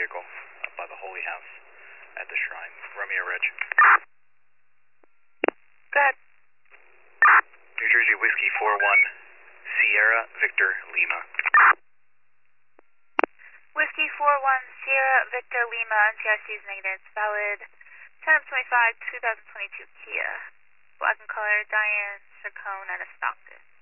vehicle up by the Holy House at the shrine. Romeo Ridge. Go ahead. New Jersey Whiskey 41, Sierra Victor Lima. Whiskey 41, Sierra Victor Lima, NCRC is negative. It's valid 10/25/2022 Kia. Black and color, Diane Chacon at a Stockton.